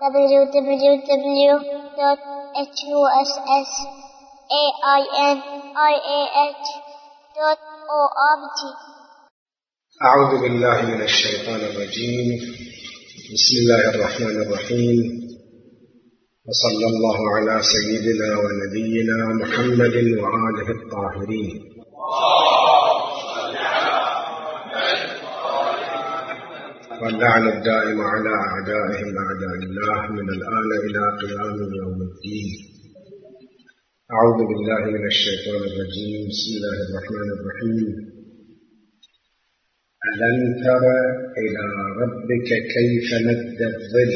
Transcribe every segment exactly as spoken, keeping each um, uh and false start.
w w w dot h u s s a i n i a h dot org. أعوذ بالله من الشيطان الرجيم. بسم الله الرحمن الرحيم، وصلى الله على سيدنا ونبينا محمد وآله الطاهرين. واللعن الدائم على أعدائهم أعداء الله من الآن إلى قيام يوم الدين. أعوذ بالله من الشيطان الرجيم. بسم الله الرحمن الرحيم. ألم تر إلى ربك كيف مد الظل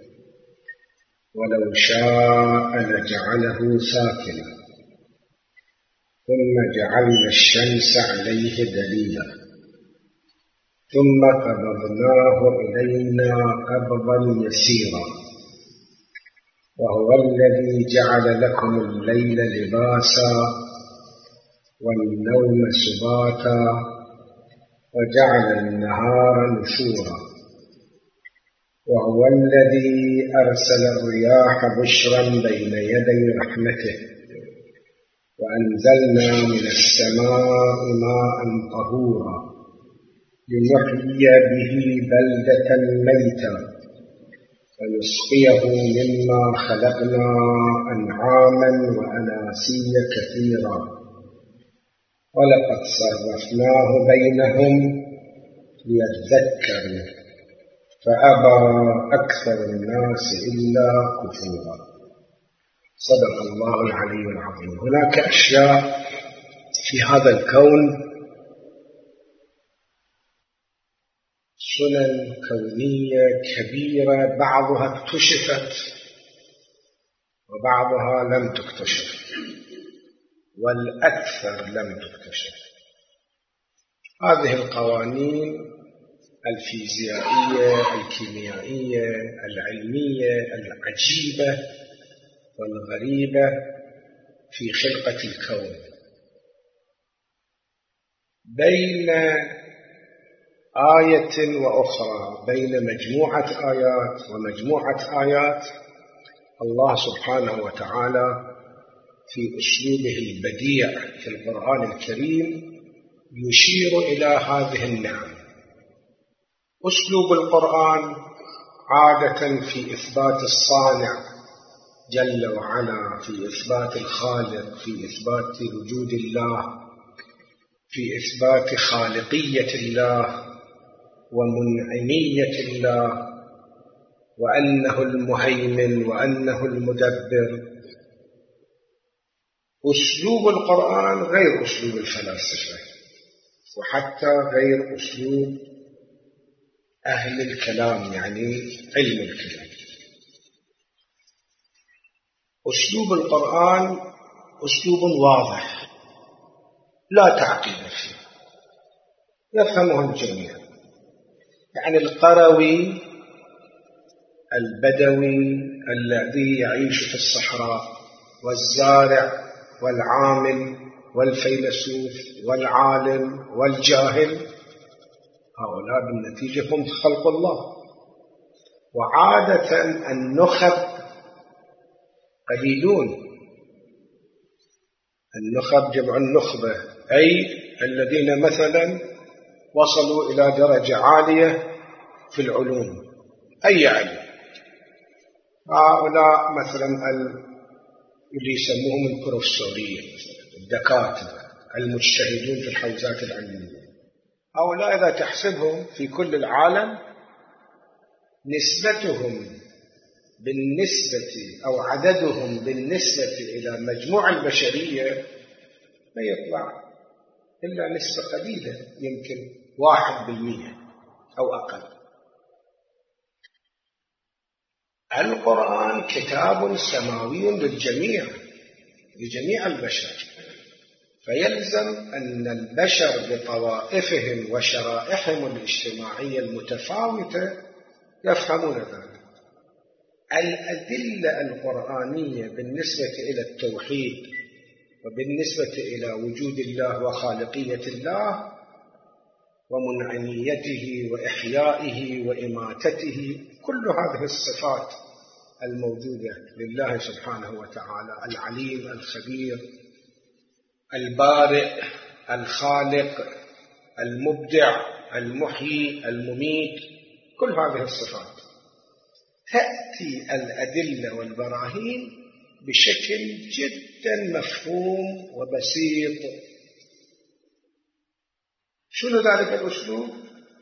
ولو شاء لجعله ساكنا ثم جعلنا الشمس عليه دليلا ثم قبضناه إلينا قبضا يسيرا وهو الذي جعل لكم الليل لباسا والنوم سباتا وجعل النهار نشورا وهو الذي أرسل الرياح بشرا بين يدي رحمته وأنزلنا من السماء ماء طهورا لنحيي به بلدة ميتا ونسقيه مما خلقنا أنعاما وأناسيا كثيرا ولقد صرفناه بينهم ليذكروا فأبى أكثر الناس إلا كفورا. صدق الله العلي العظيم. هناك أشياء في هذا الكون، سنن كونية كبيرة، بعضها اكتشفت وبعضها لم تكتشف، والأكثر لم تكتشف. هذه القوانين الفيزيائية الكيميائية العلمية العجيبة والغريبة في خلقة الكون، بين آية وأخرى، بين مجموعة آيات ومجموعة آيات، الله سبحانه وتعالى في أسلوبه البديع في القرآن الكريم يشير إلى هذه النعم. أسلوب القرآن عادة في إثبات الصانع جل وعلا، في إثبات الخالق، في إثبات وجود الله، في إثبات خالقية الله ومنعمية الله وأنه المهيمن وأنه المدبر. أسلوب القرآن غير أسلوب الفلاسفة، وحتى غير أسلوب أهل الكلام، يعني علم الكلام. أسلوب القرآن أسلوب واضح لا تعقيد فيه، يفهمه الجميع. يعني القروي البدوي الذي يعيش في الصحراء والزارع والعامل والفيلسوف والعالم والجاهل، هؤلاء بالنتيجة هم خلق الله. وعادة النخب قليلون، النخب جمع النخبة، أي الذين مثلا وصلوا إلى درجة عالية في العلوم، أي علم. هؤلاء مثلا اللي يسموهم البروفيسورية، الدكاترة المجتهدون في الحوزات العلمية، هؤلاء إذا تحسبهم في كل العالم نسبتهم بالنسبة أو عددهم بالنسبة إلى مجموع البشرية ما يطلع إلا نسبة قليلة، يمكن واحد بالمئة أو أقل. القرآن كتاب سماوي للجميع، لجميع البشر، فيلزم أن البشر بطوائفهم وشرائحهم الاجتماعية المتفاوتة يفهمون ذلك. الأدلة القرآنية بالنسبة إلى التوحيد وبالنسبة إلى وجود الله وخالقية الله ومنعميته وإحيائه وإماتته، كل هذه الصفات الموجودة لله سبحانه وتعالى، العليم الخبير البارئ الخالق المبدع المحيي المميت، كل هذه الصفات تأتي الأدلة والبراهين بشكل جدا مفهوم وبسيط. شنو ذلك الأسلوب؟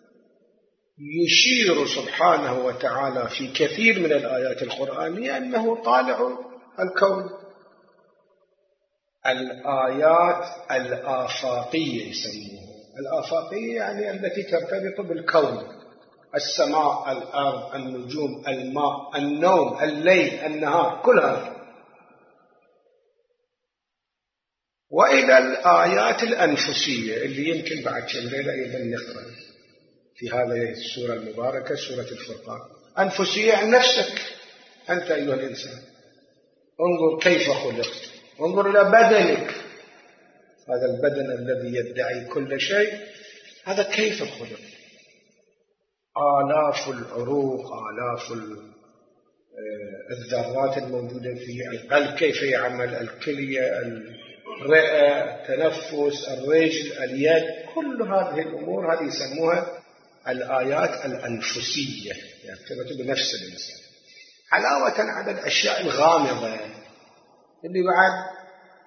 يشير سبحانه وتعالى في كثير من الآيات القرآنية أنه طالع الكون. الآيات الآفاقية يسموها، الآفاقية يعني التي ترتبط بالكون، السماء الأرض النجوم الماء النوم الليل النهار، كل هذا. وإلى الآيات الأنفسية اللي يمكن بعد كم ليلة أيضا نقرأ في هذه السورة المباركة سورة الفرقان. أنفسية عن نفسك أنت أيها الإنسان، انظر كيف خلقت، انظر إلى بدنك، هذا البدن الذي يدعي كل شيء، هذا كيف خلق؟ آلاف العروق، آلاف الذرات الموجودة فيه، القلب كيف يعمل، الكلية، الرئة، التنفس، الرجل، اليد، كل هذه الأمور هذه يسموها الآيات الأنفسية، يرتبط بنفس الإنسان. علاوة على الأشياء الغامضة اللي بعد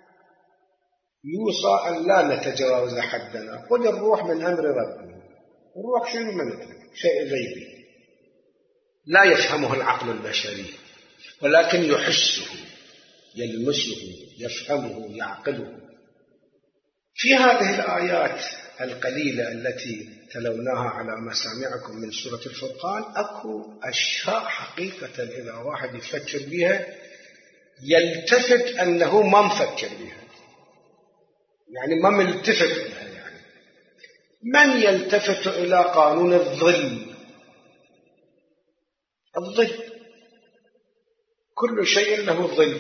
يوصى أن لا نتجاوز حدنا. قل الروح من أمر ربي. الروح شنو؟ من شيء غيبي لا يفهمه العقل البشري، ولكن يحسه، يلمسه، يفهمه، يعقله. في هذه الآيات القليلة التي تلوناها على مسامعكم من سورة الفرقان أكو أشياء حقيقة إذا واحد يفكر بها يلتفت أنه ما مفكر بها، يعني ما ملتفت بها. يعني من يلتفت إلى قانون الظل؟ الظل، كل شيء له ظل.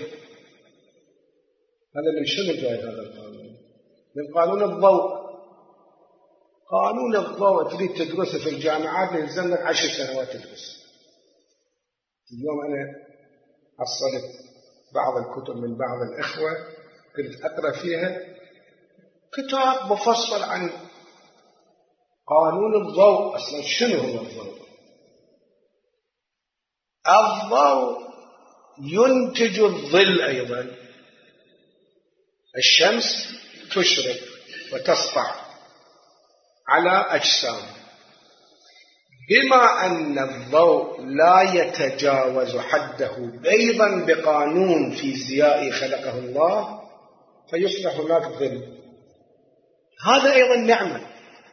هذا من شنو جاي هذا القانون؟ من قانون الضوء. قانون الضوء تريد تدرسه في الجامعات يلزمك عشر سنوات تدرس. اليوم أنا حصلت بعض الكتب من بعض الإخوة كنت أقرأ فيها كتاب مفصل عن قانون الضوء. أصلا شنو هو الضوء؟ الضوء ينتج الظل أيضا. الشمس تشرق وتسطع على أجسام، بما أن الضوء لا يتجاوز حده أيضا بقانون فيزيائي خلقه الله، فيصبح هناك ظل. هذا أيضا نعمة.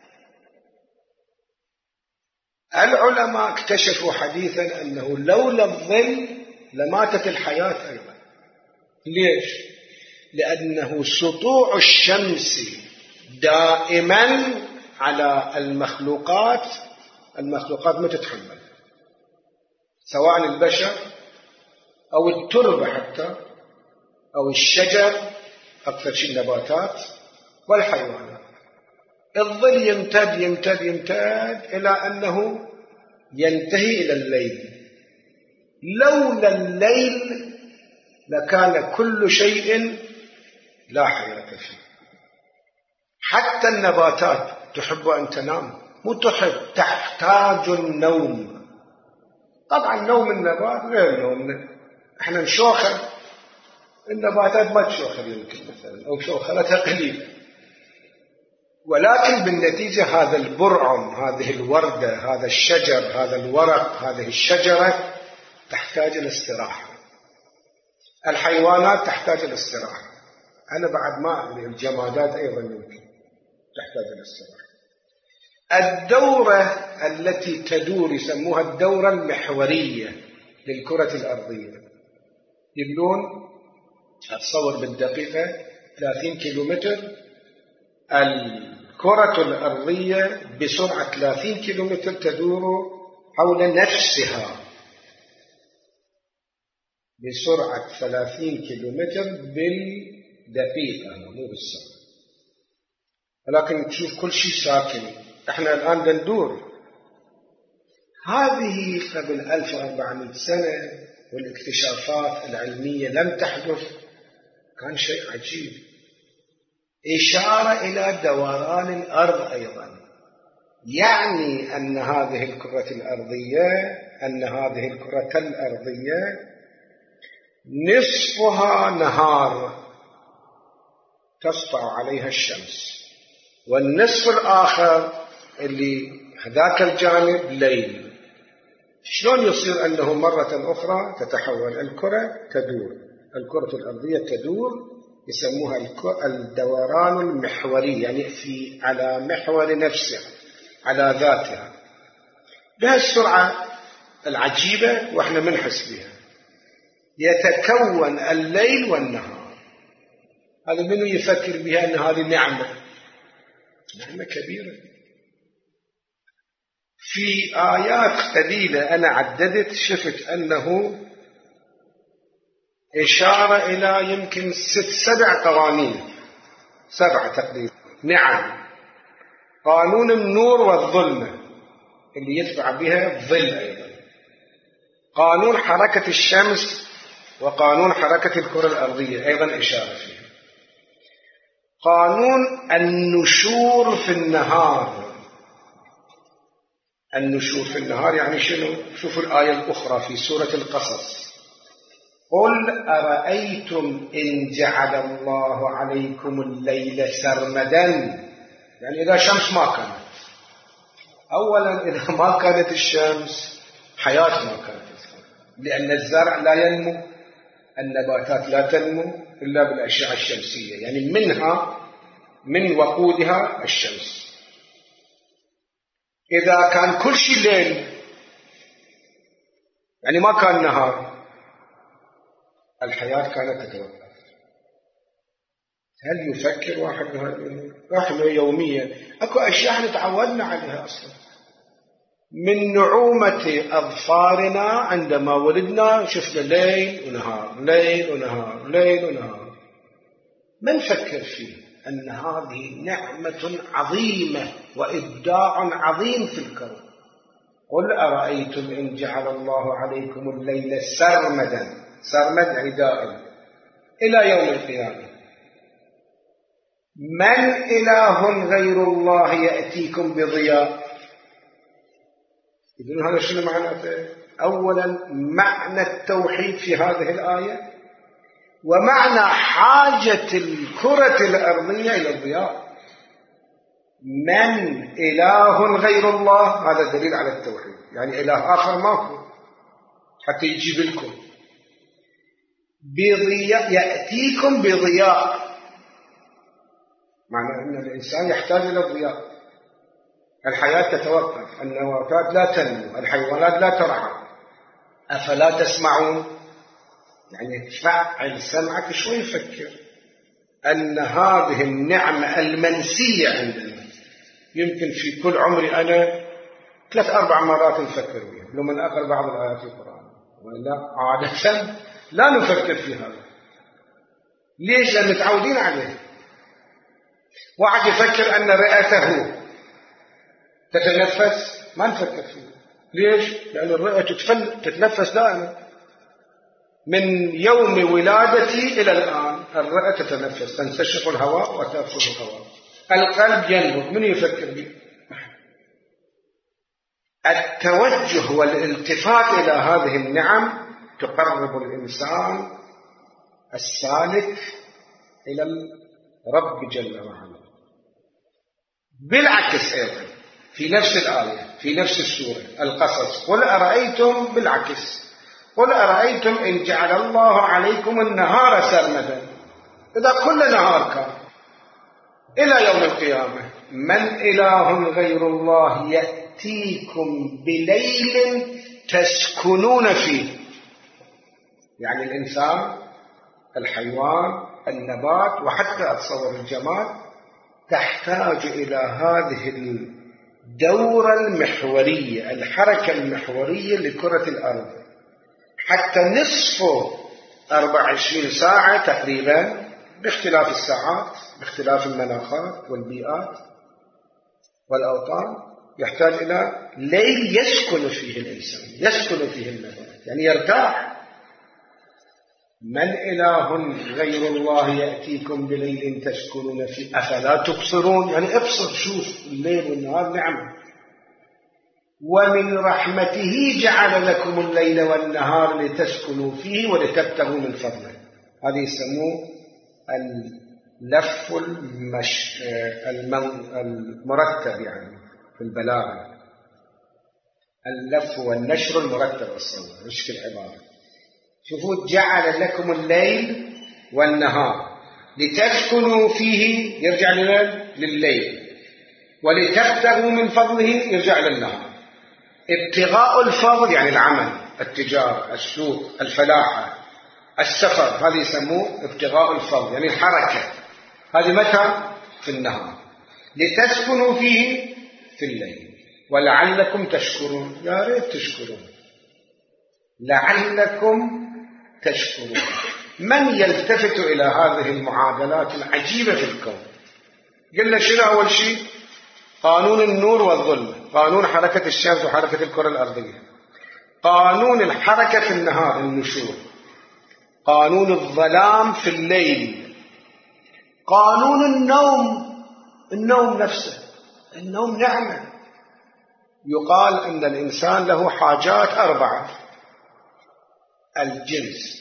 العلماء اكتشفوا حديثا أنه لولا الظل لماتت الحياة أيضا. ليش؟ لأنه سطوع الشمس دائما على المخلوقات، المخلوقات ما تتحمل، سواء البشر أو التربة حتى أو الشجر، أكثر شيء النباتات والحيوانات. الظل يمتد يمتد يمتد إلى أنه ينتهي إلى الليل. لولا الليل لكان كل شيء لا حياة فيه. حتى النباتات تحب أن تنام، مو تحب، تحتاج النوم. طبعا نوم النبات غير نومنا، احنا نشوخر، النباتات ما تشوخر يمكن مثلا، أو شوخرتها قليلة، ولكن بالنتيجة هذا البرعم، هذه الوردة، هذا الشجر، هذا الورق، هذه الشجرة تحتاج الاستراحة. الحيوانات تحتاج الاستراحة. أنا بعد ما أدري الجمادات أيضا يمكن تحتاج الاستراحة. الدورة التي تدور يسموها الدورة المحورية للكرة الأرضية. يقولون أتصور بالدقيقة ثلاثين كيلومتر، الكرة الأرضية بسرعة ثلاثين كيلومتر تدور حول نفسها بسرعة ثلاثين كيلومتر بالدقيقة، مو بالساعة. ولكن تشوف كل شيء ساكن. احنا الآن ندور. هذه قبل ألف وأربعمائة سنة والاكتشافات العلمية لم تحدث كان شيء عجيب. إشارة إلى دوران الأرض أيضا، يعني أن هذه الكرة الأرضية أن هذه الكرة الأرضية نصفها نهار تسطع عليها الشمس، والنصف الآخر اللي هذاك الجانب ليل. شلون يصير أنه مرة أخرى تتحول الكرة تدور، الكرة الأرضية تدور، يسموها الدوران المحوري، يعني في على محور نفسها على ذاتها بهالسرعة العجيبة وإحنا منحس بها. يتكون الليل والنهار. هذا منو يفكر بها أن هذه نعمة، نعمة كبيرة. في آيات قليلة أنا عددت شفت أنه إشارة إلى يمكن ست سبع قوانين، سبعة تقريبا. نعم، قانون النور والظلمة اللي يتبع بها الظل أيضا، قانون حركة الشمس وقانون حركة الكرة الأرضية أيضا إشارة فيها، قانون النشور في النهار. النشور في النهار يعني شنو؟ شوفوا الآية الأخرى في سورة القصص: قل أرأيتم إن جعل الله عليكم الليل سرمدا. يعني إذا شمس ما كانت، أولا إذا ما كانت الشمس حياة ما كانت، لأن الزرع لا ينمو، النباتات لا تنمو إلا بالأشعة الشمسية، يعني منها من وقودها الشمس. إذا كان كل شيء ليل يعني ما كان نهار، الحياة كانت تتوقف. هل يفكر واحد بهذا؟ نحن يوميا أكو أشياء احنا تعودنا عليها أصلا، من نعومة أظفارنا عندما ولدنا شفنا ليل ونهار ليل ونهار ليل ونهار، ما نفكر فيه أن هذه نعمة عظيمة وإبداع عظيم في الكون. قل أرأيتم إن جعل الله عليكم الليل سرمدا، سرمد يعني دائم إلى يوم القيامة، من إله غير الله يأتيكم بضياء. إذن هذا شنو معناته؟ أولا معنى التوحيد في هذه الآية، ومعنى حاجة الكرة الأرضية إلى الضياء. من إله غير الله، هذا دليل على التوحيد، يعني إله آخر ماكو حتى يجيب لكم. بضياء، يأتيكم بضياء، معنى أن الإنسان يحتاج إلى الضياء. الحياة تتوقف، النباتات لا تنمو، الحيوانات لا ترعى. أفلا تسمعون؟ يعني تفعل سمعك شوي، فكر أن هذه النعمة المنسية عندنا يمكن في كل عمري أنا ثلاث أربع مرات نفكر بها لما أقرأ بعض الآيات القرآن، وإلا عادة لا نفكر في هذا. ليش؟ لأن متعودين عليه. واحد يفكر أن رئته تتنفس، ما نفكر فيه. ليش؟ لأن الرئة تتنفس دائما، من يوم ولادتي إلى الآن الرئة تتنفس، تنسشق الهواء وتأخذ الهواء. القلب ينبض، من يفكر به؟ التوجه والالتفات إلى هذه النعم تقرب الإنسان السالك إلى الرب جل وعلا. بالعكس أيضا في نفس الآية في نفس السورة القصص: قل أرأيتم، بالعكس قل أرأيتم إن جعل الله عليكم النهار سرمدا، إذا كل نهار كان إلى يوم القيامة، من إله غير الله يأتيكم بليل تسكنون فيه. يعني الإنسان، الحيوان، النبات، وحتى أتصور الجماد تحتاج إلى هذه الدورة المحورية، الحركة المحورية لكرة الأرض، حتى نصف أربع وعشرين ساعة تقريبا، باختلاف الساعات باختلاف المناخات والبيئات والأوطان، يحتاج إلى ليل يسكن فيه الإنسان، يسكن فيه النبات، يعني يرتاح. من إله غير الله يأتيكم بليل تسكنون فيه أفلا تبصرون، يعني ابصر شوف الليل والنهار نعمة. ومن رحمته جعل لكم الليل والنهار لتسكنوا فيه ولتبتغوا من فضله. هذه يسموه اللف المش... المرتب يعني في البلاغة، اللف والنشر المرتب الصوت مش في العبارة. شوفوا جعل لكم الليل والنهار لتسكنوا فيه يرجع لليل، ولتبتغوا من فضله يرجع للنهار. ابتغاء الفضل يعني العمل، التجارة، السوق، الفلاحة، السفر، هذه يسموه ابتغاء الفضل يعني الحركة. هذه متى؟ في النهار. لتسكنوا فيه في الليل ولعلكم تشكرون. يا ريت تشكرون، لعلكم تشكرون. من يلتفت إلى هذه المعادلات العجيبة في الكون؟ قلنا شنو أول شيء؟ قانون النور والظلمة، قانون حركة الشمس وحركة الكرة الأرضية، قانون الحركة في النهار النشور، قانون الظلام في الليل، قانون النوم، النوم نفسه، النوم نعمة. يقال أن الإنسان له حاجات أربعة: الجنس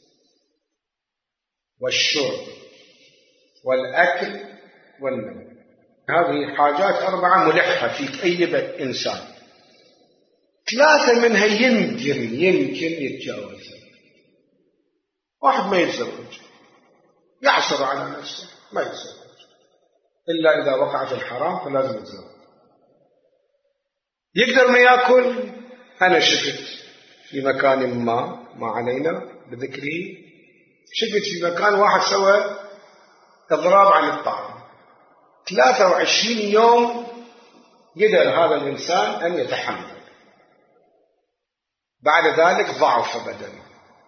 والشرب والأكل والنوم. هذه حاجات أربعة ملحة في أي إنسان. ثلاثة منها يمكن يمكن يتجاوزها. واحد ما يتزوج، يعصر على نفسه ما يتزوج إلا إذا وقع في الحرام فلازم يتزوج. يقدر ما يأكل. أنا شفت في مكان ما ما علينا بذكره، شفت في مكان واحد سوى إضراب عن الطعام، ثلاثة وعشرين يوم قدر هذا الإنسان أن يتحمل. بعد ذلك ضعف بدنه.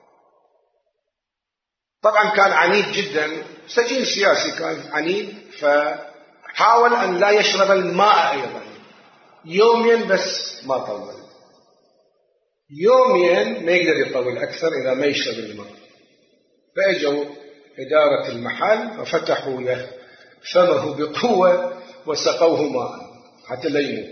طبعا كان عنيد جدا، سجين سياسي كان عنيد، فحاول أن لا يشرب الماء أيضا. يومين بس ما طول، يومين ما يقدر يطول أكثر إذا ما يشرب الماء. فأجوا إدارة المحل وفتحوا له فمه بقوة وسقوه ماء حتى لا يموت.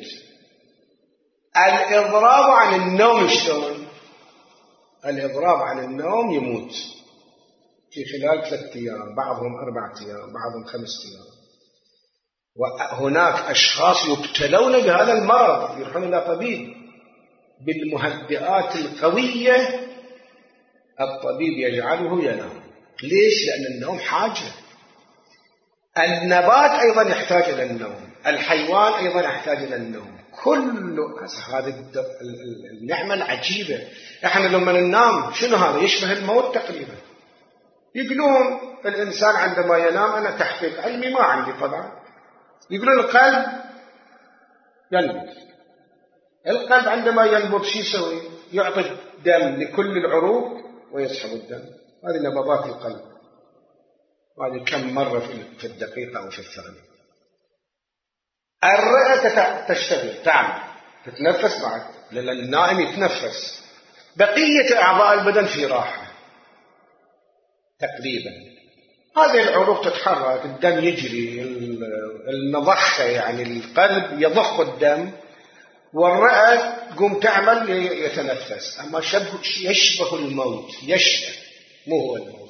الإضراب عن النوم شلون؟ الإضراب عن النوم يموت في خلال ثلاثة أيام، بعضهم أربعة أيام، بعضهم خمسة أيام. وهناك أشخاص يبتلون بهذا المرض، يروحون إلى طبيب بالمهدئات القوية، الطبيب يجعله ينام. ليش؟ لأن النوم حاجة. النبات أيضا يحتاج إلى النوم، الحيوان أيضا يحتاج إلى النوم. كل هذه النعمة العجيبة. إحنا لما ننام شنو هذا؟ يشبه الموت تقريبا. يقولون الإنسان عندما ينام، أنا تحقيق علمي ما عندي طبعا، يقولون القلب ينبض. القلب عندما ينبض شو يسوي؟ يعطي دم لكل العروق ويسحب الدم. هذه نبضات القلب، هذه كم مرة في الدقيقة أو في الثانية. الرئة تشتغل، تعمل، تتنفس بعد، لأن النائم يتنفس. بقية أعضاء البدن في راحة تقريبا. هذه العروق تتحرك، الدم يجري، المضخة يعني القلب يضخ الدم، والرئة تقوم تعمل يتنفس. أما يشبه الموت، يشبه، مو هو الموت.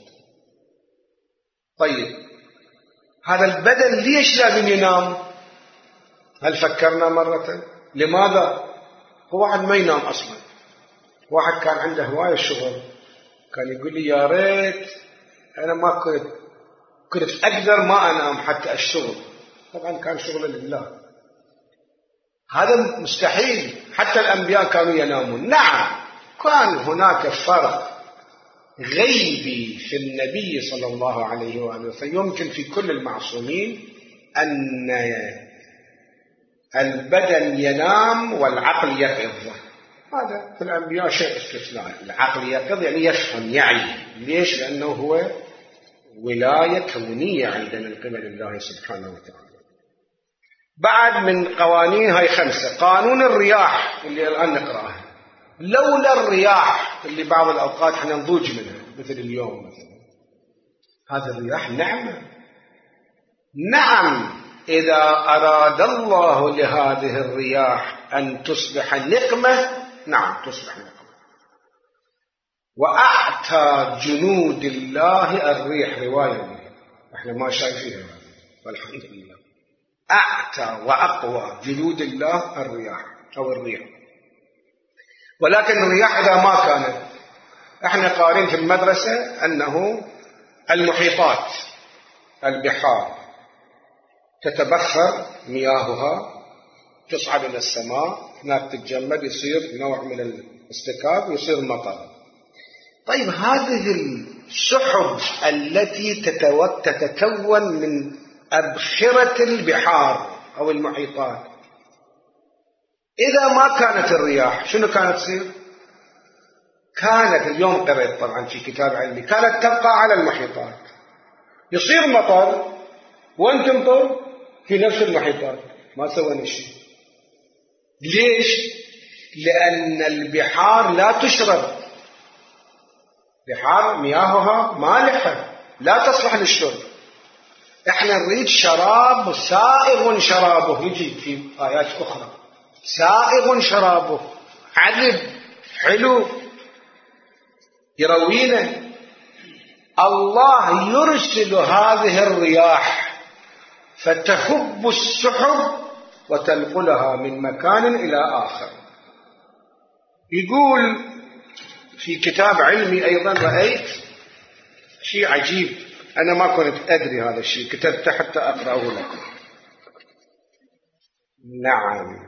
طيب هذا البدن ليش لازم ينام؟ هل فكرنا مرة؟ لماذا؟ هو واحد ما ينام أصلا. واحد كان عنده هواية شغل، كان يقول لي يا ريت أنا ما كنت كنت أقدر ما أنام حتى الشغل. طبعا كان شغل لله، هذا مستحيل. حتى الأنبياء كانوا ينامون. نعم كان هناك فرق غيبي في النبي صلى الله عليه وآله وسلم. يمكن في كل المعصومين أن البدن ينام والعقل يقظ. هذا في الأنبياء شيء استثناء. العقل يقظ يعني يفهم، يعي. ليش؟ لأنه هو ولاية كونية عندنا من قبل الله سبحانه وتعالى. بعد من قوانين هاي خمسة. قانون الرياح اللي الآن نقرأها، لولا الرياح اللي بعض الأوقات احنا نضوج منها مثل اليوم مثلا، هذه الرياح نعمة. نعم، إذا أراد الله لهذه الرياح أن تصبح نقمة، نعم تصبح نقمة. وأعتى جنود الله الريح، رواية احنا ما شايفينها والحمد لله. أعتى وأقوى جنود الله الرياح أو الريح. ولكن الرياح إذا ما كانت، احنا قارين في المدرسة أنه المحيطات البحار تتبخر مياهها، تصعد إلى السماء، هناك تتجمد، يصير نوع من الاستكاب ويصير مطر. طيب هذه السحب التي تتكون من أبخرة البحار أو المحيطات، إذا ما كانت الرياح شنو كانت تصير؟ كانت اليوم قرأت طبعا في كتاب علمي، كانت تبقى على المحيطات، يصير مطر وين تمطر؟ في نفس المحيطات، ما سوينا شيء. ليش؟ لأن البحار لا تشرب، بحار مياهها مالحة لا تصلح للشرب. احنا نريد شراب سائغ شرابه، يجي في آيات أخرى سائغ شرابه، عذب حلو يروينا. الله يرسل هذه الرياح فتهب السحب وتنقلها من مكان إلى آخر. يقول في كتاب علمي أيضا، رأيت شيء عجيب، أنا ما كنت أدري هذا الشيء، كتبت حتى أقرأه لكم. نعم،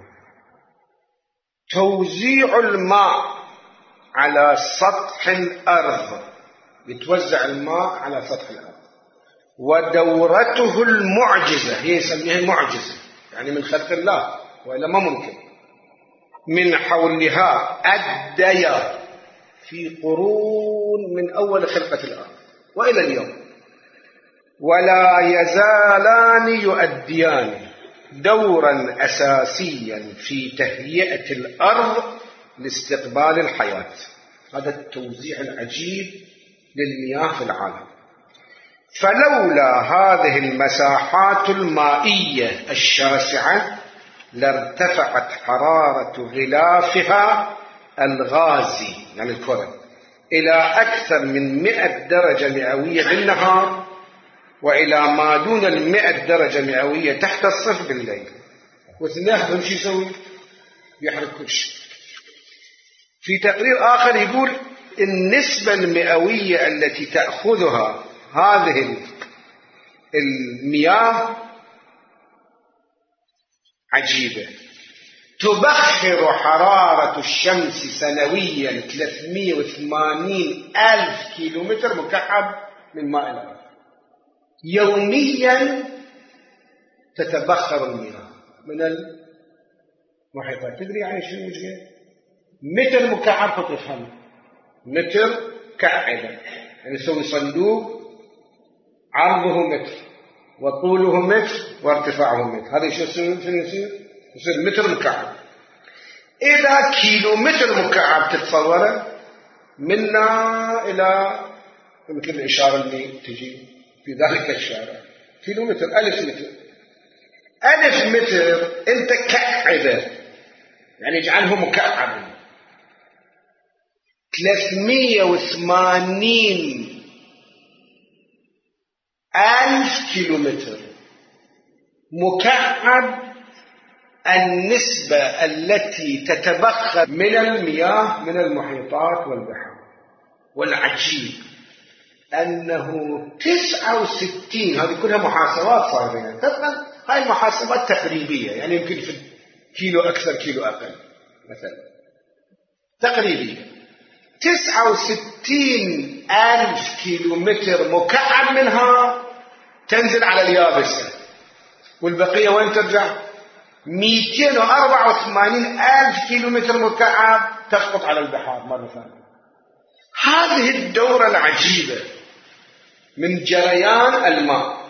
توزيع الماء على سطح الأرض، يتوزع الماء على سطح الأرض، ودورته المعجزة، هي يسميها معجزة يعني من خلق الله وإلا ما ممكن، من حولها أديا في قرون من أول خلقة الأرض وإلى اليوم، ولا يزالان يؤديان دورا أساسيا في تهيئة الأرض لاستقبال الحياة. هذا التوزيع العجيب للمياه في العالم. فلولا هذه المساحات المائية الشاسعة لارتفعت حرارة غلافها الغازي يعني الكرة إلى أكثر من مئة درجة مئوية بالنهار، وإلى ما دون المئة درجة مئوية تحت الصفر بالليل. واثنين شو يسوي؟ يحرق كل شيء. في تقرير آخر يقول النسبة المئوية التي تأخذها هذه المياه عجيبة، تبخر حرارة الشمس سنويا ثلاثمئة وثمانين ألف كيلومتر مكعب من ماء الأرض. يوميا تتبخر المياه من المحيطات. تدري يعني شنو المشكلة؟ متر مكعب تفهم، متر كعبة يعني يسوي صندوق عرضه متر وطوله متر وارتفاعه متر، هذا شو يصير؟ يصير يصير متر مكعب. إذا كيلو متر مكعب تتصوره منا إلى مثل الإشارة اللي تجي في ذلك الشارع، كيلو متر ألف متر، ألف متر أنت كعبة يعني اجعله مكعب. ثلاثمئة وثمانين ألف كيلومتر مكعب النسبة التي تتبخر من المياه من المحيطات والبحار. والعجيب أنه تسعة وستين، هذه كلها محاسبات صايرة يعني. طبعا هاي المحاسبات تقريبية يعني يمكن في كيلو أكثر كيلو أقل مثلا تقريبية. تسعة وستين ألف كيلومتر مكعب منها تنزل على اليابسة، والبقية وين ترجع؟ مئتين وأربعة وثمانين ألف كيلومتر مكعب تسقط على البحار مرة ثانية. هذه الدورة العجيبة من جريان الماء،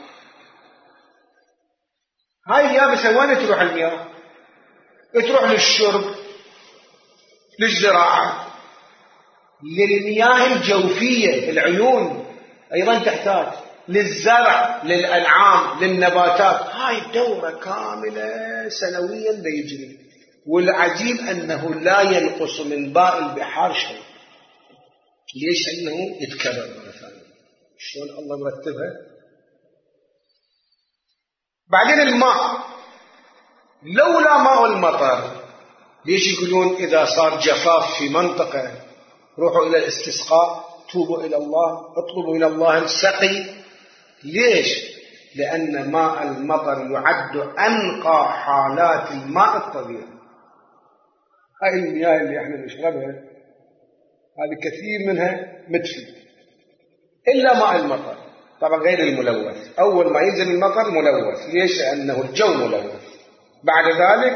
هاي اليابسة وين تروح المياه؟ تروح للشرب، للزراعة، للمياه الجوفية العيون أيضا تحتاج، للزرع، للأنعام، للنباتات. هاي الدورة كاملة سنويا لا يجري. والعجيب أنه لا ينقص من باء البحار شيء. ليش؟ أنه يتكرر مرة ثانية. شلون الله مرتبها. بعدين الماء، لولا ماء المطر، ليش يقولون إذا صار جفاف في منطقة روحوا إلى الاستسقاء، توبوا إلى الله، اطلبوا إلى الله السقي؟ ليش؟ لأن ماء المطر يعد أنقى حالات الماء الطبيعي. هاي المياه اللي احنا نشربها هذه كثير منها مدفي، إلا ماء المطر طبعا غير الملوث. أول ما ينزل المطر ملوث. ليش؟ لأنه الجو ملوث. بعد ذلك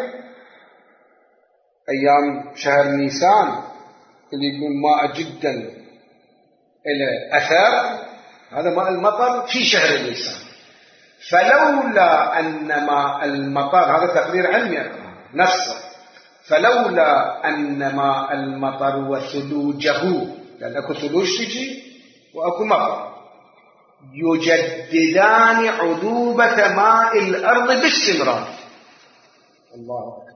أيام شهر نيسان اللي يكون ماء جدا إلى أثر، هذا ماء المطر في شهر نيسان. فلولا أن ماء المطر، هذا تقرير علمي نفسه، فلولا أن ماء المطر وثلوجه، لأن أكو ثلوج تجي وأكو مطر، يجددان عذوبة ماء الأرض باستمرار. الله أكبر.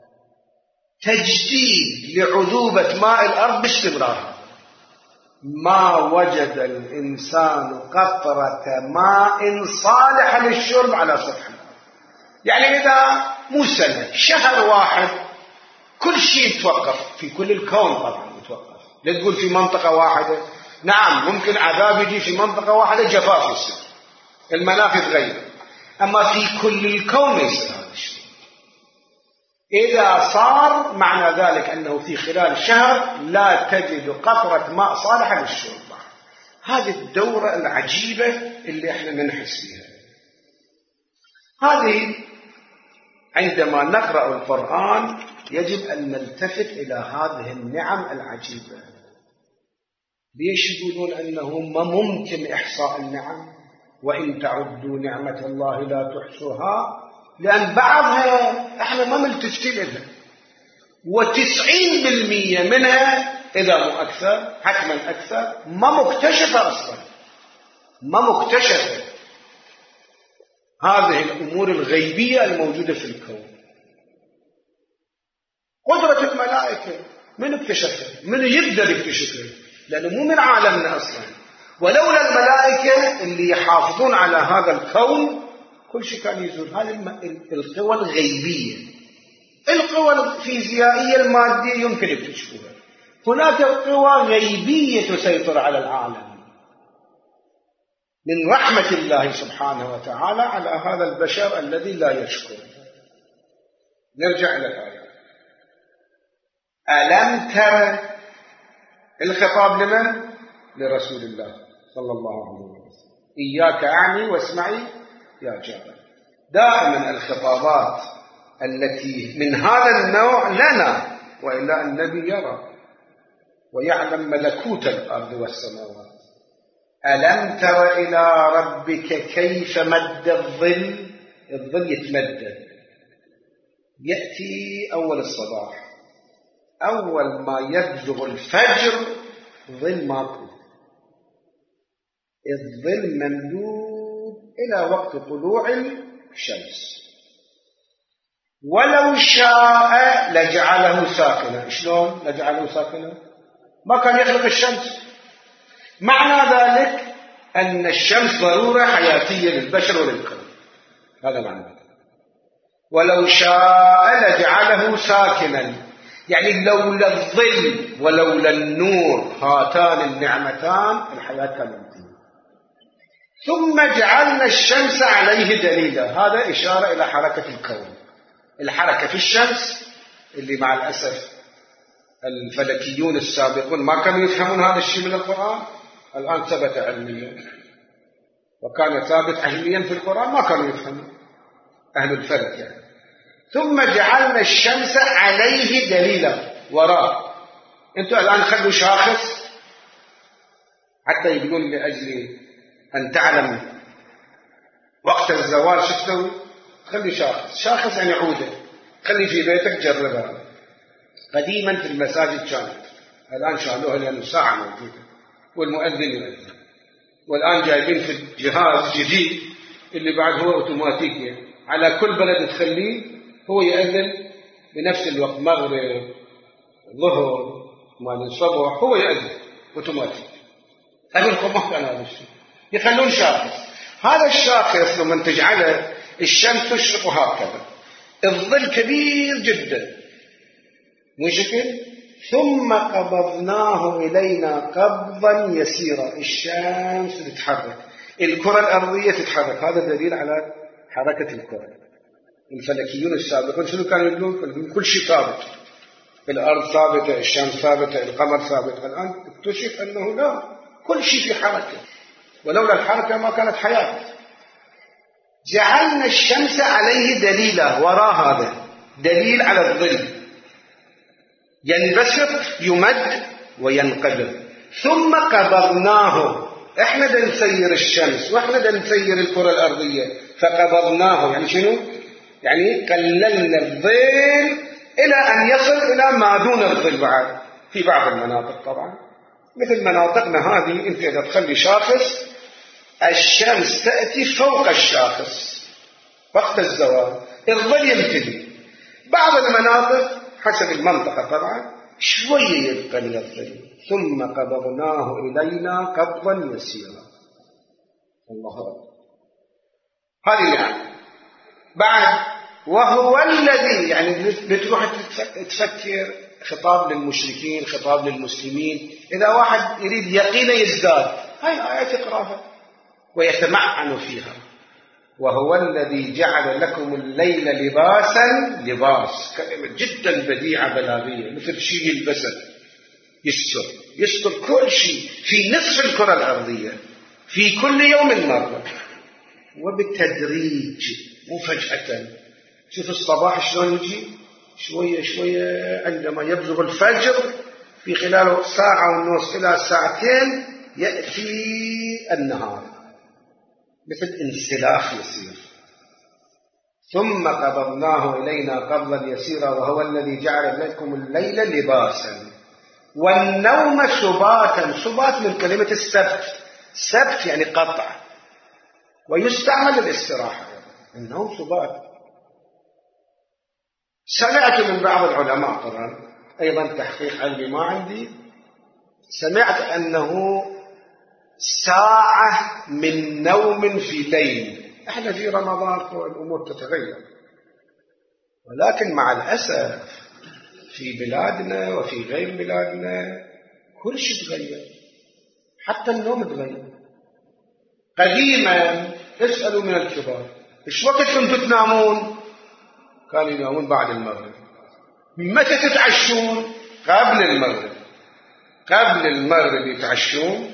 تجديد لعذوبة ماء الأرض باستمرار. ما وجد الإنسان قطرة ماء صالح للشرب على سطح الأرض. يعني إذا مو سنة، شهر واحد كل شيء يتوقف في كل الكون، طبعا يتوقف. لا تقول في منطقة واحدة. نعم ممكن عذاب يجي في منطقة واحدة، جفاف يصير، المناخ يتغير، أما في كل الكون يصير هذا الشيء. إذا صار معنى ذلك أنه في خلال شهر لا تجد قطرة ماء صالحة للشرب. هذه الدورة العجيبة اللي احنا ننحس فيها. هذه عندما نقرأ القرآن يجب أن نلتفت إلى هذه النعم العجيبة. ليش يقولون أنه ما ممكن إحصاء النعم؟ وإن تعدوا نعمة الله لا تحصوها. لأن بعضها احنا ما ملتفتين لها، وتسعين بالمية منها إذا مو أكثر، حتما أكثر، ما مكتشفة أصلا، ما مكتشفة. هذه الأمور الغيبية الموجودة في الكون. قدرة الملائكة من اكتشفها؟ من يقدر يكتشفها؟ لأنه مو من عالمنا أصلا. ولولا الملائكة اللي يحافظون على هذا الكون كل شيء كان يزول. هذه القوى الغيبية. القوى الفيزيائية المادية يمكن يكتشفوها. هناك قوى غيبية تسيطر على العالم. من رحمة الله سبحانه وتعالى على هذا البشر الذي لا يشكر. نرجع إلى الآية. ألم تر، الخطاب لمن؟ لرسول الله صلى الله عليه وسلم. إياك أعني واسمعي يا جابر. دائما الخطابات التي من هذا النوع لنا، وإلا النبي يرى ويعلم ملكوت الأرض والسماوات. ألم تر إلى ربك كيف مد الظل؟ الظل يتمدد، يأتي أول الصباح، أول ما يبزغ الفجر ظل ماكو، الظل ممدود إلى وقت طلوع الشمس. ولو شاء لجعله ساكنا. شلون لجعله ساكنا؟ ما كان يخلق الشمس. معنى ذلك أن الشمس ضرورة حياتية للبشر وللكون. هذا معنى. ولو شاء لجعله ساكنا، يعني لولا الظل ولولا النور، هاتان النعمتان، الحياة كانت. ثم جعلنا الشمس عليه دليلا. هذا إشارة إلى حركة الكون. الحركة في الشمس اللي مع الأسف الفلكيون السابقون ما كانوا يفهمون هذا الشيء من القرآن، الآن ثبت علميا، وكان ثابت علميا في القرآن، ما كانوا يفهمون أهل الفلك يعني. ثم جعلنا الشمس عليه دليلا، وراء. أنتوا الآن خلوا شاخص حتى يقولون لأجل أن تعلم وقت الزوال شو تسوي؟ خلي شاخص. شاخص يعني عودة، خلي في بيتك جربها. قديما في المساجد كانت، الآن شالوها لأنه ساعة موجودة والمؤذن يؤذن. والآن جايبين في الجهاز جديد اللي بعد هو أوتوماتيكي، على كل بلد تخليه هو يؤذن بنفس الوقت، مغرب ظهر مال الصبح هو يؤذن أوتوماتيكي. أقول لكم ما كان هذا الشيء، يخلون شاخص. هذا الشاخص لما تجعله الشمس تشرق هكذا، الظل كبير جدا مو شكل، ثم قبضناه إلينا قبضا يسيرا، الشمس تتحرك، الكرة الأرضية تتحرك. هذا دليل على حركة الكرة. الفلكيون السابقون شنو كانوا يقولون؟ كل شيء ثابت، الأرض ثابتة، الشمس ثابتة، القمر ثابت. الآن اكتشف أنه لا، كل شيء في حركة، ولولا الحركة ما كانت حياة. جعلنا الشمس عليه دليلا، وراء هذا دليل على الظل، ينبسط يمد وينقبض. ثم قبضناه، احنا دا نسير الشمس واحنا دا نسير الكرة الأرضية، فقبضناه يعني شنو؟ يعني قللنا الظل إلى أن يصل إلى ما دون الظل بعد في بعض المناطق. طبعا مثل مناطقنا هذه انت إذا تخلي شاخص الشمس تأتي فوق الشاخص وقت الزوال، الظل يمتدي. بعض المناطق حسب المنطقة طبعا شوية يبقى من الظل. ثم قبضناه إلينا قبضا يسيرا. الله أكبر. هذه يعني بعد وهو الذي، يعني بتروح تفكر خطاب للمشركين، خطاب للمسلمين. إذا واحد يريد يقين يزداد، هاي الآية تقرأها ويتمعن فيها. وهو الذي جعل لكم الليل لباسا، لباس كلمة جدا بديعة بلاغية، مثل شيء يلبسه يستر، يستر كل شيء في نصف الكرة الأرضية في كل يوم مرة، وبالتدريج مو فجأة. شوف الصباح شلون يجي شوية شوية، عندما يبزغ الفجر في خلال ساعة ونص إلى ساعتين يأتي النهار، مثل انسلاخ يصير. ثم قبضناه إلينا قبضا يسيرا وهو الذي جعل لكم الليل لباسا والنوم سباتا. سبات من كلمة السبت، سبت يعني قطع، ويستعمل الاستراحة. النوم سبات. سمعت من بعض العلماء، طبعا أيضا تحقيق علمي ما عندي، سمعت أنه ساعة من نوم في ليل. احنا في رمضان الأمور تتغير، ولكن مع الأسف في بلادنا وفي غير بلادنا كل شيء تغير، حتى النوم تغير. قديما اسألوا من الكبار ايش وقت كنتوا تنامون؟ كانوا ينامون بعد المغرب. متى تتعشون؟ قبل المغرب. قبل المغرب يتعشون،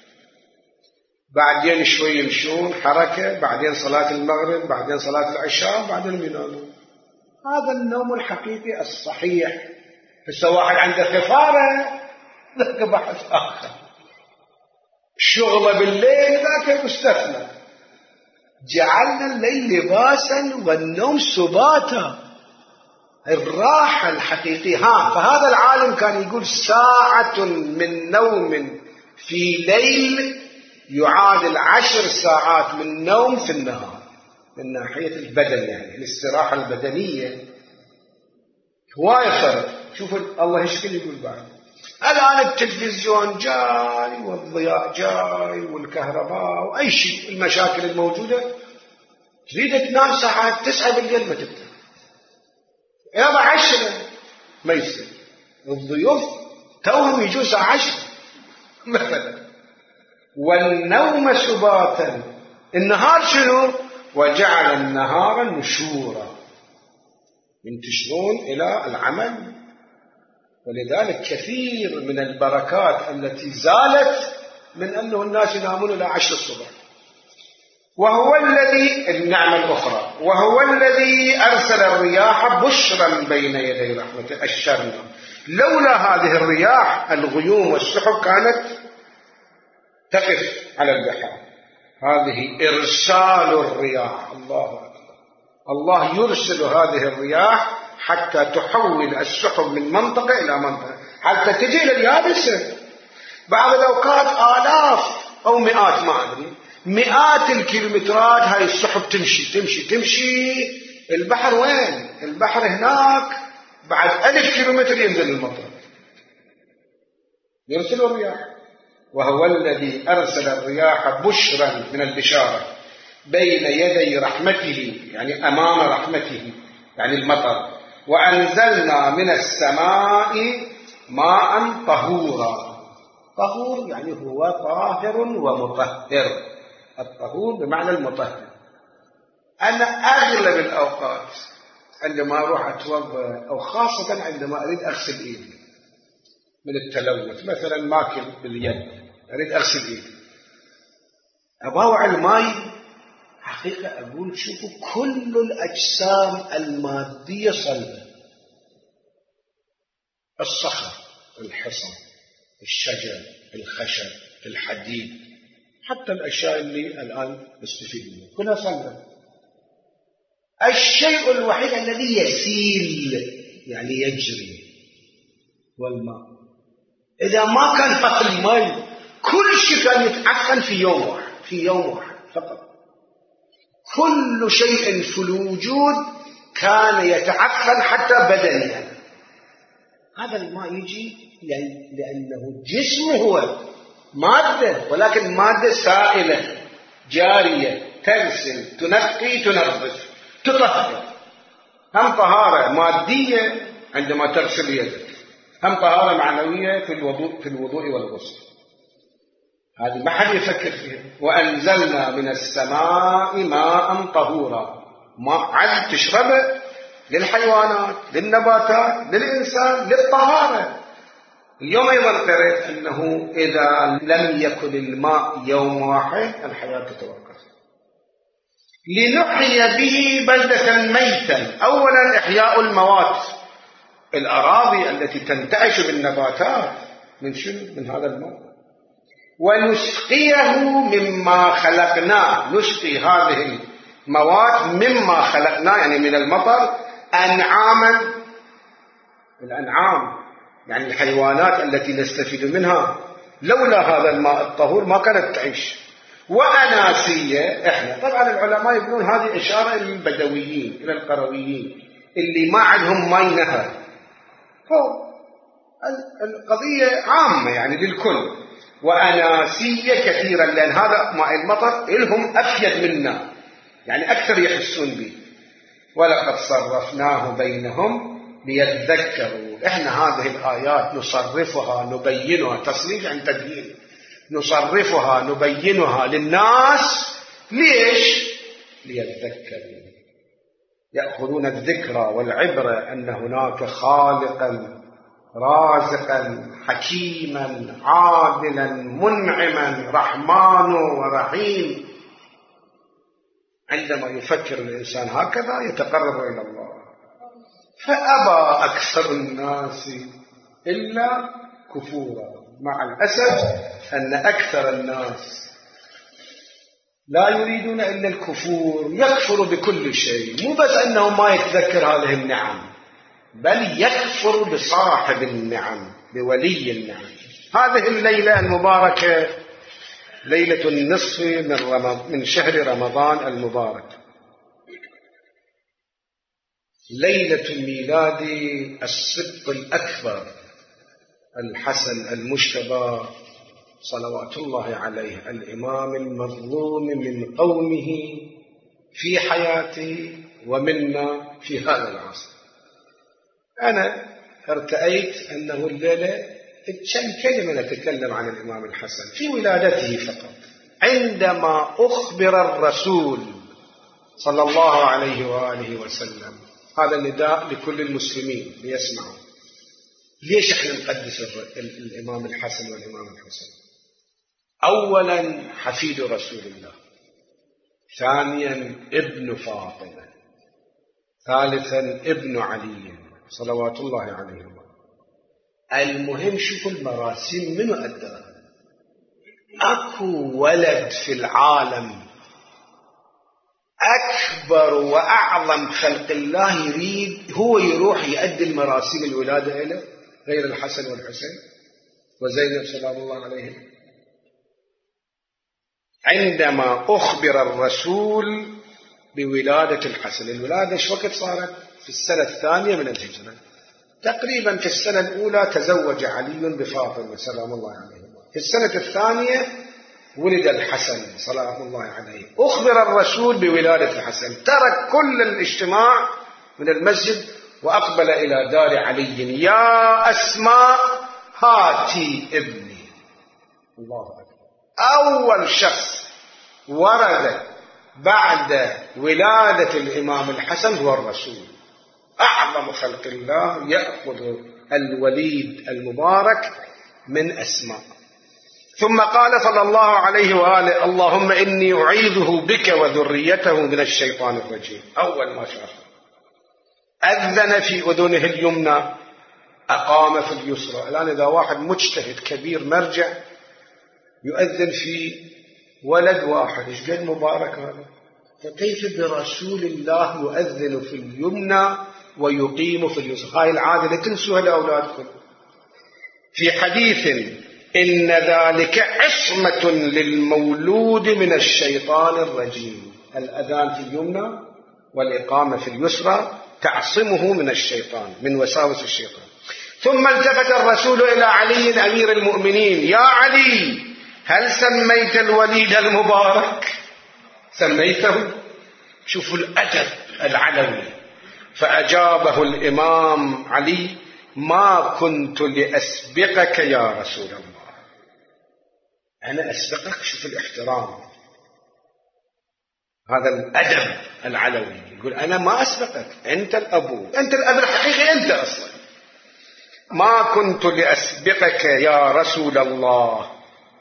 بعدين شوي يمشون حركة، بعدين صلاة المغرب، بعدين صلاة العشاء، بعدين ينامون. هذا النوم الحقيقي الصحيح. هسه واحد عنده خفارة ذاك بحث آخر، شغله بالليل ذاك مستثنى. جعلنا الليل لباسا والنوم سباتا، الراحة الحقيقية. ها فهذا العالم كان يقول ساعة من نوم في ليل يعادل عشر ساعات من نوم في النهار، من ناحية البدن، يعني الاستراحة البدنية هواية فرق. شوفوا الله يشكل يقول بعد الآن التلفزيون جاي والضياء جاي والكهرباء وأي شيء، المشاكل الموجودة، تريد تنام ساعة تسعة بالليل ما تقدر، يلا عشرة ما يصير. الضيوف توهم يجوا ساعة عشرة مثلا. والنوم سباتا، النهار شنو؟ وجعل النهار نشورا، ينتشرون إلى العمل. ولذلك كثير من البركات التي زالت من أنه الناس ينامون إلى عشر الصبح. وهو الذي، النعمة الأخرى، وهو الذي أرسل الرياح بشرا بين يدي رحمته الشرنا. لولا هذه الرياح الغيوم والسحب كانت تقف على البحار. هذه إرسال الرياح، الله أكبر. الله يرسل هذه الرياح حتى تحول السحب من منطقة إلى منطقة حتى تجي إلى اليابسة. بعض الأوقات آلاف أو مئات ما أدري مئات الكيلومترات هاي السحب تمشي تمشي تمشي. البحر وين؟ البحر هناك بعد ألف كيلومتر ينزل المطر، يرسل الرياح. وهو الذي أرسل الرياح بشرا من البشارة بين يدي رحمته، يعني أمام رحمته يعني المطر. وأنزلنا من السماء ماء طهورا. طهور يعني هو طاهر ومطهر. الطهور بمعنى المطهر. أنا أغلب الأوقات عندما أروح أتوضأ أو خاصة عندما أريد أغسل إيدي من التلوث، مثلا ماكل باليد أريد أغسل إيدي، أضوع الماء حقيقة أقول شوفوا كل الأجسام المادية صلبة، الصخر، الحصى، الشجر، الخشب، الحديد، حتى الأشياء اللي الآن نستفيد منها كلها صلبة. الشيء الوحيد الذي يسيل يعني يجري هو الماء. إذا ما كان فقط الماء كل شيء كان يتعفن في يوم واحد، في يوم واحد فقط. كل شيء في الوجود كان يتعفن حتى بدنيا. هذا الماء يجي لأنه جسم هو مادة، ولكن مادة سائلة جارية تغسل تنقي تنظف تطهر. هم طهارة مادية عندما تغسل يدك، هم طهارة معنوية في الوضوء في الوضوء والغسل. هذه ما حد يفكر فيها. وأنزلنا من السماء ماء طهورا، ماء عذب تشربه للحيوانات للنباتات للإنسان للطهارة. اليوم أيضا قرأت أنه إذا لم يكن الماء يوم واحد الحياة تتوقف. لنحيي به بلدة ميتا. أولا إحياء الموات، الأراضي التي تنتعش بالنباتات من شنو؟ من هذا الماء. ونسقيه مما خلقناه، نسقي هذه الموات مما خلقناه يعني من المطر أنعاما. الأنعام يعني الحيوانات التي نستفيد منها، لولا هذا الماء الطهور ما كانت تعيش. وأناسية، إحنا طبعا العلماء يقولون هذه إشارة للبدويين إلى القرويين اللي ما عندهم ماء نهر. القضية عامة يعني للكل. وأناسية كثيرا، لأن هذا ماء المطر لهم أفيد منا يعني أكثر يحسون به. ولقد صرفناه بينهم ليذكروا. إحنا هذه الآيات نصرفها نبينها، تصريف عن تبيين، نصرفها نبينها للناس. ليش؟ ليذكروا، يأخذون الذكرى والعبرة أن هناك خالقا رازقا حكيما عادلا منعما رحمن ورحيم. عندما يفكر الإنسان هكذا يتقرب إلى الله. فأبى أكثر الناس إلا كفورا. مع الأسف أن أكثر الناس لا يريدون إلا الكفور، يكفر بكل شيء. مو بس أنه ما يتذكر هذه النعم، بل يكفر بصاحب النعم بولي النعم. هذه الليلة المباركة ليلة النصف من, رمضان من شهر رمضان المبارك، ليلة ميلاد السبط الأكبر الحسن المجتبى صلوات الله عليه، الإمام المظلوم من قومه في حياته ومنا في هذا العصر. أنا ارتأيت أنه الليلة كم كلمة نتكلم عن الإمام الحسن في ولادته فقط. عندما أخبر الرسول صلى الله عليه وآله وسلم، هذا النداء لكل المسلمين ليسمعوا. ليش احنا نقدس الإمام الحسن والإمام الحسين؟ أولا حفيد رسول الله، ثانيا ابن فاطمة، ثالثا ابن علي صلوات الله عليه. المهم شوفوا المراسم منو أداها. أكو ولد في العالم، أكبر وأعظم خلق الله يريد هو يروح يؤدي المراسم الولادة إليه غير الحسن والحسين وزينب سلام الله عليهم. عندما أخبر الرسول بولادة الحسن، الولادة ايش وقت صارت؟ في السنة الثانية من الهجرة تقريبا. في السنة الأولى تزوج علي بفاطمة سلام الله عليه، في السنة الثانية ولد الحسن سلام الله عليه. أخبر الرسول بولادة الحسن، ترك كل الاجتماع من المسجد وأقبل إلى دار علي. يا أسماء هاتي ابني. الله أكبر. أول شخص ورد بعد ولادة الإمام الحسن هو الرسول. أعظم خلق الله يأخذ الوليد المبارك من أسماء. ثم قال صلى الله عليه وآله اللهم إني أعيذه بك وذريته من الشيطان الرجيم. أول ما شاف أذن في أذنه اليمنى أقام في اليسرى. الآن إذا واحد مجتهد كبير مرجع يؤذن في ولد واحد إيش قد مبارك هذا، فكيف برسول الله يؤذن في اليمنى ويقيم في اليسرى؟ هاي العادة لا تنسوها لأولادكم. في حديث إن ذلك عصمة للمولود من الشيطان الرجيم، الأذان في اليمنى والإقامة في اليسرى تعصمه من الشيطان، من وساوس الشيطان. ثم التفت الرسول إلى علي أمير المؤمنين، يا علي هل سميت الوليد المبارك؟ سميته؟ شوفوا الأدب العلوي. فأجابه الإمام علي ما كنت لأسبقك يا رسول الله. أنا أسبقك؟ شوف الاحترام، هذا الأدب العلوي. يقول أنا ما أسبقك، أنت الأبو، أنت الأب الحقيقي، أنت أصلا. ما كنت لأسبقك يا رسول الله.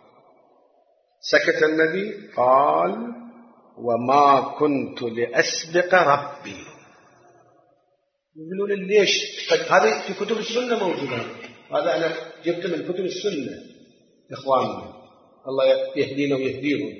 سكت النبي، قال وما كنت لأسبق ربي. يقولون ليش؟ هذا في كتب السنة موجودة، هذا أنا جبت من كتب السنة إخواننا، الله يهدينا ويهديهم.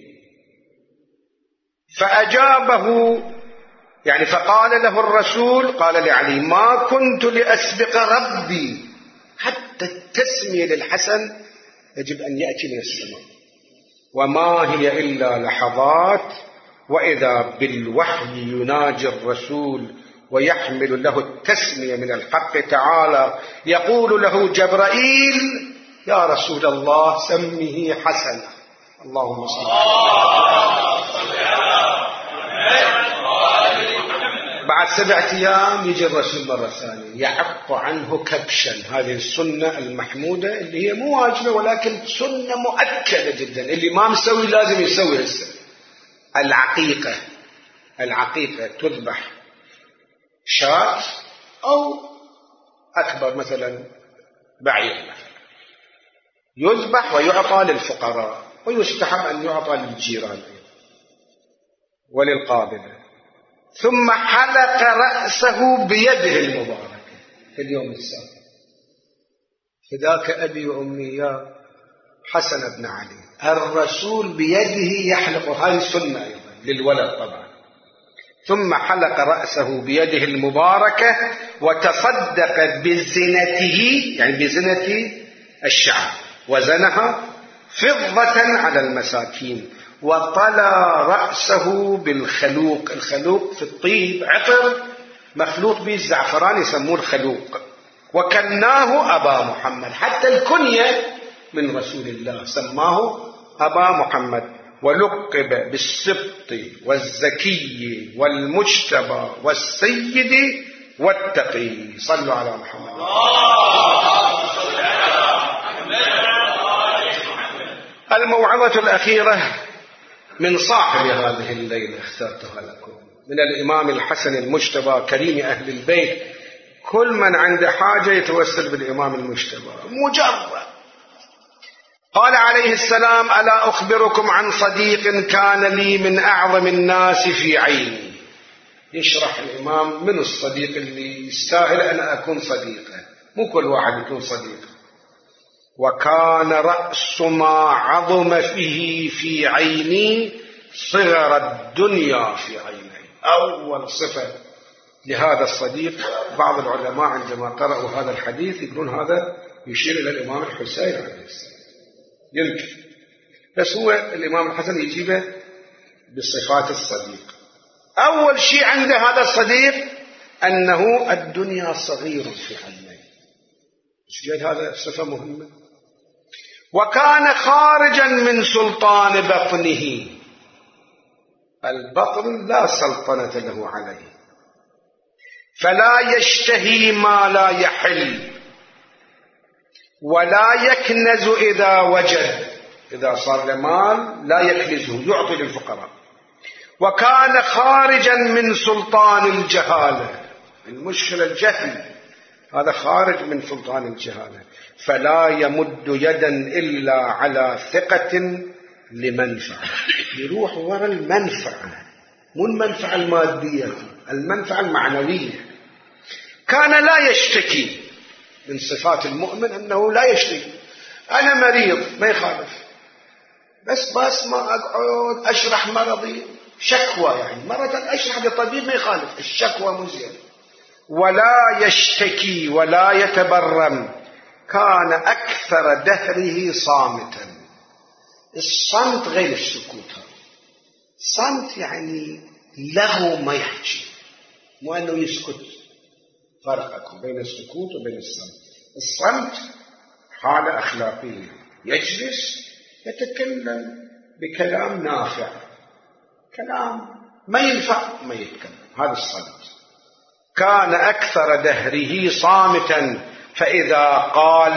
فأجابه يعني فقال له الرسول، قال لعلي ما كنت لأسبق ربي. حتى التسمية للحسن يجب أن يأتي من السماء. وما هي إلا لحظات وإذا بالوحي يناجي الرسول ويحمل له التسمية من الحق تعالى، يقول له جبرائيل يا رسول الله سمه حسن. اللهم صل على بعد سبعة أيام يجي الرسول مرة ثانية يعق عنه كبشا. هذه السنة المحمودة اللي هي مو واجبة ولكن سنة مؤكدة جدا، اللي ما مسوي لازم يسوي هسه. العقيقة، العقيقة تذبح شاة أو أكبر مثلا بعير مثلا، يذبح ويعطى للفقراء، ويستحب أن يعطى للجيران وللقابلة. ثم حلق رأسه بيده المباركة في اليوم السابع. فذاك أبي وأمي يا حسن بن علي، الرسول بيده يحلق، هذه السنة أيضا للولد طبعا. ثم حلق رأسه بيده المباركة وتصدق بزنته، يعني بزنة الشعر، وزنها فضة على المساكين، وطلى رأسه بالخلوق. الخلوق في الطيب عطر مخلوط به الزعفران يسموه الخلوق. وكناه أبا محمد، حتى الكنية من رسول الله سماه أبا محمد. ولقب بالسبط والزكي والمجتبى والسيد والتقي. صلوا على محمد. الموعظة الأخيرة من صاحب هذه الليلة اخترتها لكم، من الإمام الحسن المجتبى كريم أهل البيت. كل من عنده حاجة يتوسل بالإمام المجتبى مجرد. قال عليه السلام ألا أخبركم عن صديق كان لي من أعظم الناس في عيني. يشرح الإمام من الصديق اللي يستاهل أن أكون صديقه، مو كل واحد يكون صديقه. وكان رأس ما عظم فيه في عيني صغر الدنيا في عيني. أول صفة لهذا الصديق. بعض العلماء عندما قرأوا هذا الحديث يقولون هذا يشير إلى الإمام الحسين عليه السلام، يمكن، بس هو الإمام الحسن يجيبه بصفات الصديق. أول شيء عند هذا الصديق أنه الدنيا صغير في عينيه. شجد هذا صفة مهمة. وكان خارجا من سلطان بطنه، البطن لا سلطنة له عليه، فلا يشتهي ما لا يحل ولا يكنز إذا وجد، إذا صار له مال لا يكنزه، يعطي للفقراء. وكان خارجا من سلطان الجهالة، المشكلة الجهل، هذا خارج من سلطان الجهالة. فلا يمد يدا إلا على ثقة لمنفعة، يروح وراء المنفعة، مو المنفعة المادية، المنفعة المعنوية. كان لا يشتكي، من صفات المؤمن أنه لا يشتكي. أنا مريض ما يخالف، بس بس ما أقعد أشرح مرضي، شكوى يعني، مرة أشرح لطبيب ما يخالف، الشكوى مزيان. ولا يشتكي ولا يتبرم، كان أكثر دهره صامتا. الصمت غير السكوت، صمت يعني له ما يحكي، مو أنه يسكت، فرق أكو بين السكوت وبين الصمت. الصمت حالة أخلاقية، يجلس يتكلم بكلام نافع، كلام ما ينفع ما يتكلم، هذا الصمت. كان أكثر دهره صامتا، فإذا قال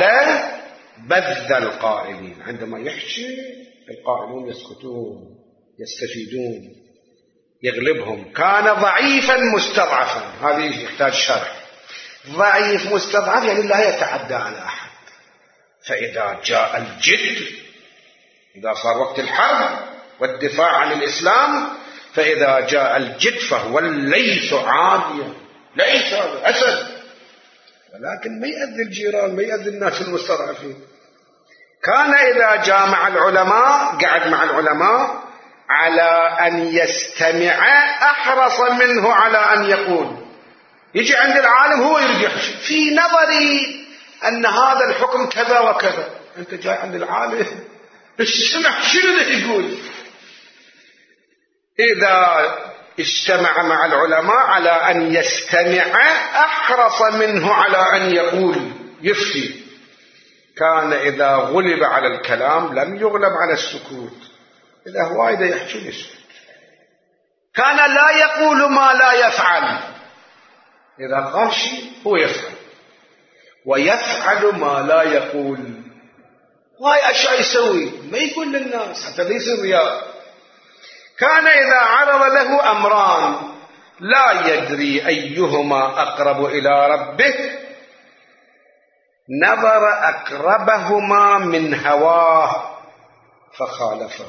بذ القائلين، عندما يحكي القائلون يسكتون، يستفيدون، يغلبهم. كان ضعيفا مستضعفا، هذه يحتاج شرح. ضعيف مستضعف يعني لا يتعدى على أحد. فإذا جاء الجد، إذا صار وقت الحرب والدفاع عن الإسلام، فإذا جاء الجد فهو الليث عاديا، ليث هذا أسد، ولكن ما يأذي الجيران، ما يأذي الناس المستضعفين. كان إذا جاء مع العلماء، قعد مع العلماء، على أن يستمع أحرص منه على أن يقول. يجي عند العالم هو يرجع في نظري أن هذا الحكم كذا وكذا، أنت جاي عند العالم استمع شنو يقول. إذا اجتمع مع العلماء على أن يستمع أحرص منه على أن يقول، يفتي. كان إذا غلب على الكلام لم يغلب على السكوت، إذا هو إذا يحكي يسكت. كان لا يقول ما لا يفعل، إذا قال شيء هو يفعل، ويفعل ما لا يقول. هاي أشياء يسوي ما يقول للناس حتى ليس رياء. كان إذا عرض له أمران لا يدري أيهما أقرب إلى ربه، نظر أقربهما من هواه فخالفه.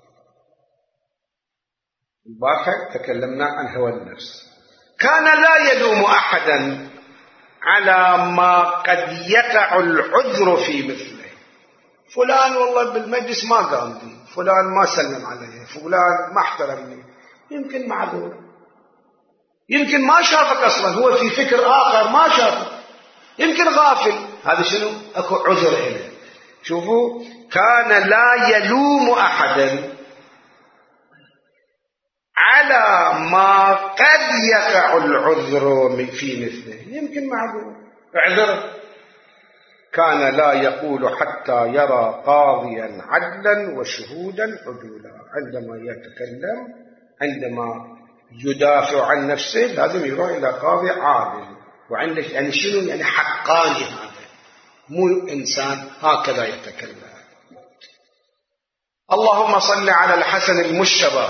البارحة تكلمنا عن هوى النفس. كان لا يلوم أحدا على ما قد يقع العذر في مثله. فلان والله بالمجلس ما قام بي، فلان ما سلم علي، فلان ما احترمني، يمكن معذور، يمكن ما شافك أصلا، هو في فكر آخر ما شافك، يمكن غافل، هذا شنو؟ أكو عذر إله. شوفوا، كان لا يلوم أحدا على ما قد يقع العذر في مثله، يمكن معذور اعذره. كان لا يقول حتى يرى قاضيا عدلا وشهودا عدولا. عندما يتكلم، عندما يدافع عن نفسه، لازم يروح إلى قاضي عادل، وعنده يعني شنو؟ يعني حقاني، هذا مو إنسان هكذا يتكلم. اللهم صل على الحسن المجتبى.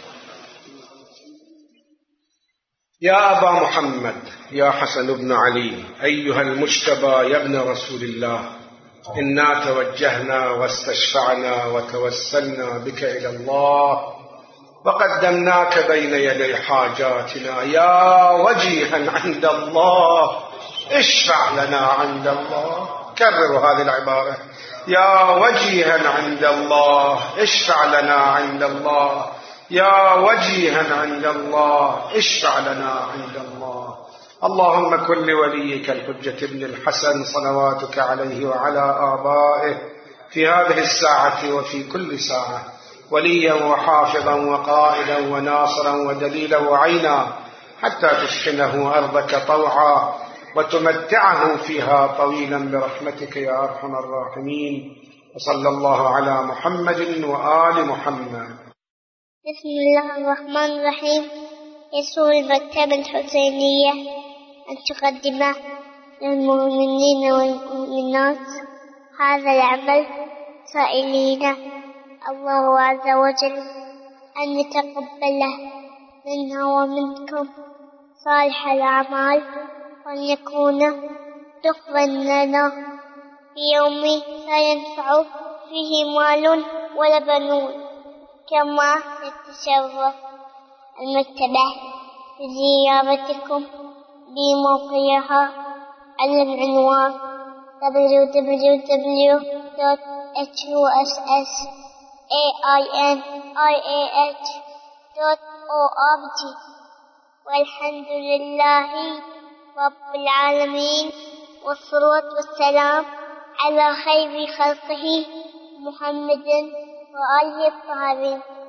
يا أبا محمد، يا حسن بن علي، أيها المجتبى يا ابن رسول الله، إنا توجهنا واستشفعنا وتوسلنا بك إلى الله، وقدمناك بين يدي حاجاتنا، يا وجيها عند الله اشفع لنا عند الله. كرروا هذه العبارة، يا وجيها عند الله اشفع لنا عند الله. يا وجيها عند الله اشفع لنا عند الله. اللهم كن لوليك الحجة ابن الحسن صلواتك عليه وعلى آبائه في هذه الساعة وفي كل ساعة وليا وحافظا وقائدا وناصرا ودليلا وعينا، حتى تسكنه أرضك طوعا وتمتعه فيها طويلا برحمتك يا أرحم الراحمين. وصلى الله على محمد وآل محمد. بسم الله الرحمن الرحيم. يسر المكتبة الحسينية أن تقدم للمؤمنين والمؤمنات هذا العمل، سائلين الله عز وجل أن يتقبله منا ومنكم صالح الأعمال، وأن يكون دخلا لنا في يوم لا ينفع فيه مال ولا بنون. كما يتشرف المكتبة بزيارتكم بموقعها على العنوان دبليو دبليو دبليو دوت إتش يو إس إس إيه آي إن آي إيه إتش دوت أو آر جي. والحمد لله رب العالمين، والصلاة والسلام على خير خلقه محمد وآله الطاهرين.